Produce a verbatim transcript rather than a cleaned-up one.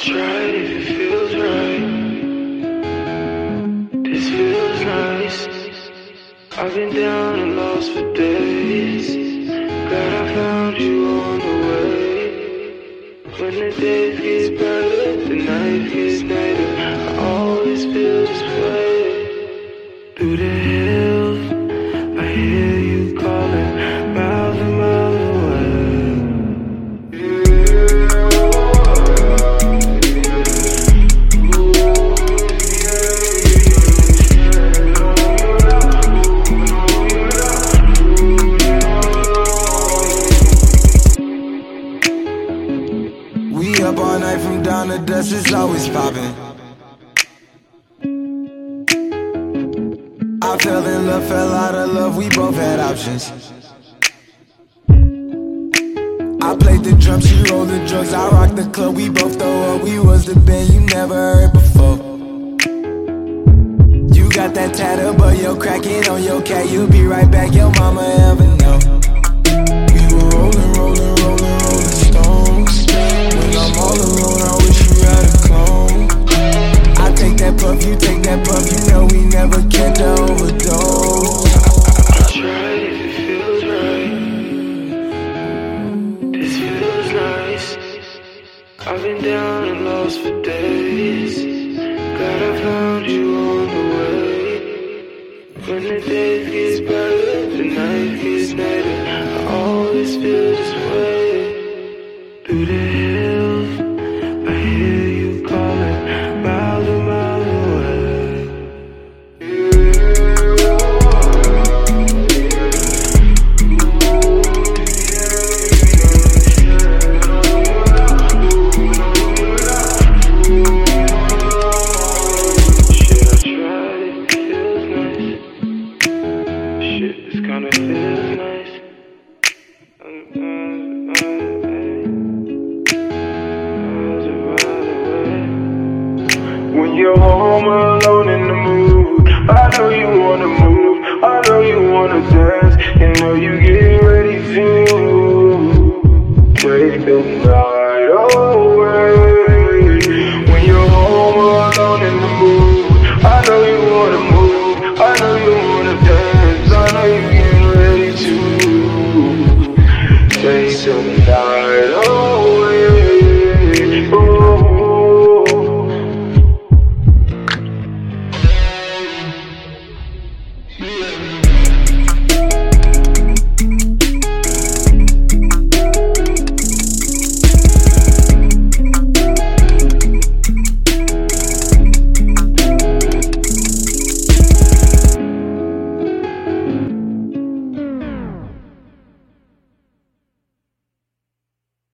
tried if it feels right. This feels nice. I've been down and lost for days. Glad I found you on the way. When the days get brighter, the night gets nighter. I always feel this way. Through the hills, I hear you calling, miles and miles away. We up all night from dawn to dusk, it's always popping. I fell in love, fell out of love, we both had options. I played the drums, she rolled the drugs, I rocked the club, we both throw up. We was the band you never heard before. You got that tattoo, but you're cracking on your cat. You'll be right back, your mama ever know. We were rolling, rolling, rolling, rolling stones. When I'm all alone, I wish you had a clone. I take that puff, you take that puff, you know we never catch a overdose. I tried if it feels right. This feels nice. I've been down and lost for days. Glad I found you on the way. When the days get brighter, the night gets nighter. I always feel this way. Through the hills, I hear you calling, miles and miles away. Shit, I tried it, feels nice. Shit, this kinda feels nice. Um, um, um, hey. Miles and miles away. When you're home alone in the mood, I know you wanna move, I know you wanna dance, you know you get ready to take the night away. When you're home alone in the mood, I know you wanna move.